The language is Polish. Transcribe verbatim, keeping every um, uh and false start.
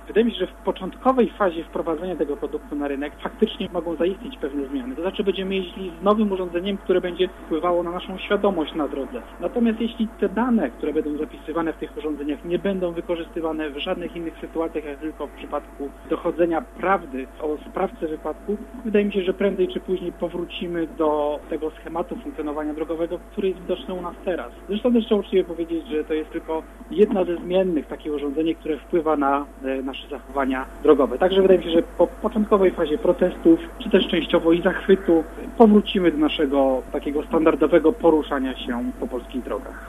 Wydaje mi się, że w początkowej fazie wprowadzenia tego produktu na rynek faktycznie mogą zaistnieć pewne zmiany. To znaczy będziemy jeździli z nowym urządzeniem, które będzie wpływało na naszą świadomość na drodze. Natomiast jeśli te dane, które będą zapisywane w tych urządzeniach, nie będą wykorzystywane w żadnych innych sytuacjach, jak tylko w przypadku dochodzenia prawdy o sprawcy wypadku, wydaje mi się, że prędzej czy później powrócimy do tego schematu funkcjonowania drogowego, który jest widoczny u nas teraz. Zresztą też trzeba uczciwie powiedzieć, że to jest tylko jedna ze zmiennych, takie urządzenie, które wpływa na e, nasze zachowania drogowe. Także wydaje mi się, że po początkowej fazie protestów, czy też częściowo i zachwytu, powrócimy do naszego takiego standardowego poruszania się po polskich drogach.